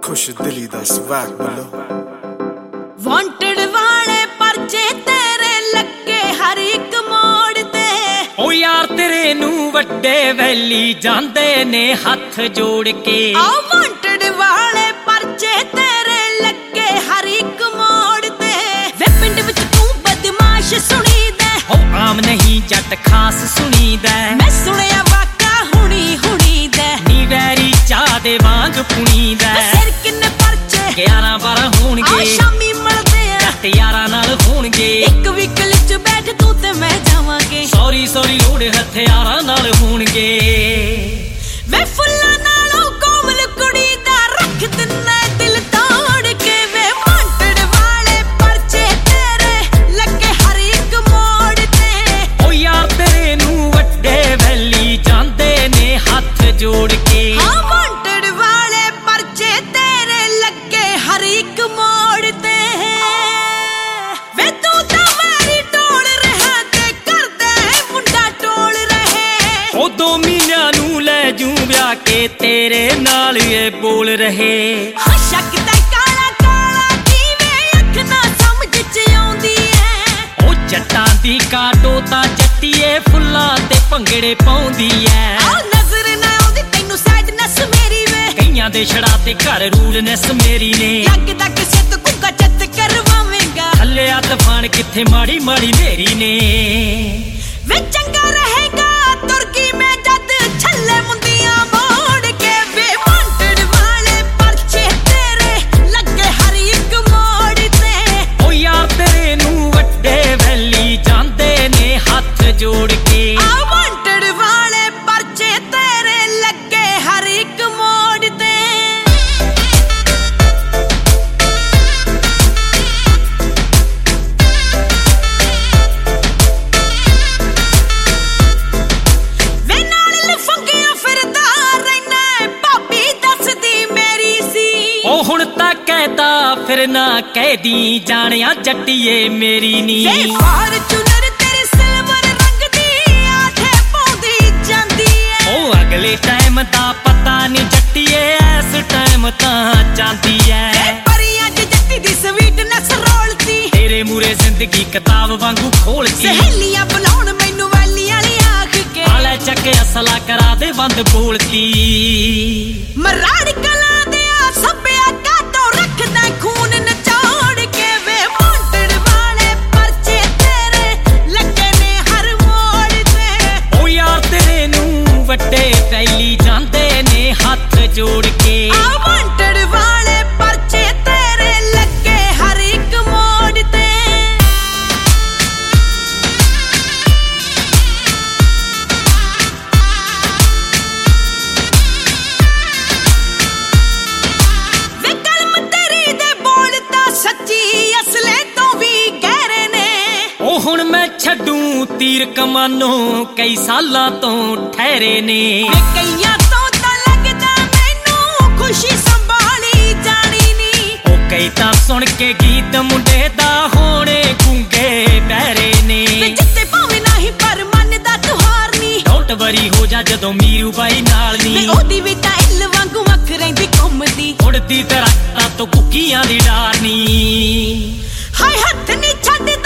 खुश दिली दा स्वैग बोलो। वांटेड वाले परचे तेरे लगे हर एक मोड़ ते। ओ यार तेरे नू वड्डे वैली जांदे ने हथ जोड़ के। वांटेड वाले परचे तेरे लगे हर एक मोड़ ते। वे पिंड विच तू बदमाश सुनी दे। ओ आम नहीं जट खास सुनी दे। मैं सुनिया वाका हुणी हुणी दे। नी वैरी चाह दे वांग पुणी दे। सिर किन्ने परचे 11-12 होणगे। शामी मलदे आ जट यारां नाल होणगे। एक व्हीकल च बैठ तू ते मैं जावांगे। सॉरी लोड़ हथियारां नाल होणगे। वे फुल्लां नालों कोमल कुड़ी दा रख दिन्ना दिल तोड़ के। वे वांटेड वाले परचे तेरे लगे हर एक मोड़ ते। ओ यार तेरे नू वड्डे वैली जांदे ने हथ जोड़ के। वांटेड वाले परचे तेरे लगे हर एक मोड़ ते। वे तू तां मेरी टोल रहा ते करदे मुंडा टोल रहे। ओ 2 महीनिਆਂ ਨੂੰ ਲੈ ਜੂ ਵਿਆਹ ਕੇ ਤੇਰੇ ਨਾਲ ਇਹ ਬੋਲ ਰਹੇ। शक ते काला काला दीवे अख ना समझ च आउंदी ऐ। ਉਹ ਜੱਟਾਂ ਦੀ ਕਾਟੋ ਤਾਂ ਜੱਟੀਏ ਫੁੱਲਾਂ ਤੇ ਭੰਗੜੇ ਪਾਉਂਦੀ ਐ। ਨਜ਼ਰ ਨਾ ਆਉਂਦੀ ਤੈਨੂੰ ਸੈਡਨੈਸ ਮੇਰੀ ਵੇ। ਕਈਆਂ ਦੇ ਛੜਾ ਤੇ ਘਰ ਰੂਲਨੈਸ ਮੇਰੀ ਨੇ। ਲੱਗਦਾ ਕਿਸੇ ਤੋਂ ਕੁੱਕਾ ਚੱਤ ਕਰਵਾਵੇਂਗਾ। ਥੱਲੇ ਆ ਤੂਫਾਨ ਕਿੱਥੇ ਮਾੜੀ ਮਾੜੀ ਨੇਰੀ ਨੇ। ਵੇ ਚੰਗਾ ਰਹੇਗਾ ਤੁਰਕੀ ਮੈਂ ਜਦ ਛੱਲੇ ਮੁੰਦੀਆਂ ਮੋੜ ਕੇ। ਵੇ ਵਾਂਟਡ ਵਾਲੇ ਪਰਚੇ ਤੇਰੇ ਲੱਗੇ ਹਰ ਇੱਕ ਮੋੜ ਤੇ। ਓ ਯਾਰ ਤੇਰੇ ਨੂੰ ਵੱਡੇ ਵੈਲੀ ਜਾਂਦੇ ਨੇ ਹੱਥ ਜੋੜ ਕੇ। ਵਾਂਟਡ ਵਾਲੇ ਪਰਚੇ ਤੇਰੇ ਲੱਗੇ ਹਰ ਇੱਕ ਮੋੜ ਤੇ। ਉਹ ਹੁਣ ਤਾਂ ਕਹਿਤਾ ਫਿਰ ਨਾ ਕਹਿਦੀ ਜਾਣਿਆ ਜੱਟੀਏ ਮੇਰੀ ਨੀ। ਫਾਰਚੂਨਰ ਤੇਰੇ ਸਿਲਵਰ ਰੰਗ ਦੀ ਆਠੇ ਪਾਉਂਦੀ ਜਾਂਦੀ ਏ। ਉਹ ਅਗਲੇ ਟਾਈਮ ਦਾ ਪਤਾ ਨਹੀਂ ਜੱਟੀਏ ਐਸ ਟਾਈਮ ਤਾਂ ਜਾਂਦੀ ਐ। ਪਰੀਆਂ ਚ ਜੱਟੀ ਦੀ ਸਵੀਟਨੈਸ ਰੋਲਦੀ। ਤੇਰੇ ਮੂਰੇ ਜ਼ਿੰਦਗੀ ਕਿਤਾਬ ਵਾਂਗੂ ਖੋਲਦੀ। ਸਹੇਲੀਆਂ ਬੁਲਾਉਣ ਮੈਨੂੰ ਵੈਲੀ ਵਾਲੀ ਆਖ ਕੇ। ਆਲੇ ਚੱਕ ਅਸਲਾ ਕਰਾ ਦੇ ਬੰਦ ਬੋਲਦੀ। ਮਰਾੜ ਕਲਾਂ ਦੇ ਆ ਸੱਭਿਆ ਕਾਟੋ ਰੱਖਦਾ ਖੂਨ ਨਚੋੜ ਕੇ। ਵੇ ਵਾਂਟਡ ਵਾਲੇ ਪਰਚੇ ਤੇਰੇ ਲੱਗੇ ਨੇ ਹਰ ਮੋੜ ਤੇ। ਓ ਯਾਰ ਤੇਰੇ ਨੂੰ ਵੱਡੇ ਪਹਿਲੀ ਜਾਂਦੇ ਨੇ ਹੱਥ ਜੋੜ ਕੇ। ਵਾਂਟਡ ਵਾਲੇ ਪਰਚੇ ਤੇਰੇ ਲੱਗੇ ਹਰ ਇੱਕ ਮੋੜ ਤੇ। ਵੇ ਕਲਮ ਤੇਰੀ ਦੇ ਬੋਲ ਤਾਂ ਸੱਚੀ ਅਸਲੇ ਤੋਂ ਵੀ ਗਹਿਰੇ ਨੇ। ਉਹ ਹੁਣ ਮੈਂ ਛੱਡੂ ਤੀਰ ਕਮਾਨੋਂ ਕਈ ਸਾਲਾਂ ਤੋਂ ਠਹਿਰੇ ਨੇ। ਵੇ ਕਈਆਂ ਤੋਂ ਤਾਂ ਲੱਗਦਾ ਮੈਨੂੰ ਖੁਸ਼ੀ ਸੰਭਾਲੀ ਜਾਣੀ ਨੀ। ਉਹ ਕਈ ਤਾਂ ਸੁਣ ਕੇ ਗੀਤ ਮੁੰਡੇ ਦਾ ਹੋਣੇ ਗੂੰਗੇ ਬਹਿਰੇ ਨੇ। ਵੇ ਜਿੱਤੇ ਭਾਵੇਂ ਨਹੀਂ ਪਰ ਮਨ ਦਾ ਤਿਉਹਾਰ ਨੀ। ਡੋਂਟ ਵਰੀ ਹੋ ਜਾ ਜਦੋਂ ਮੀਰੂ ਬਾਈ ਨਾਲ ਵੇ ਨੀ। ਉਹਦੀ ਵੀ ਤਾਂ ਇੱਲ ਵਾਂਗੂ ਅੱਖ ਰਹਿੰਦੀ ਘੁੰਮਦੀ। ਉੜਦੀ ਤੇ ਰਾਤਾਂ ਤੋਂ ਕੁੱਕੀਆਂ ਦੀ ਡਾਰ ਨੀ। ਹਾਏ ਹੱਥ ਨੀ ਛੱਡ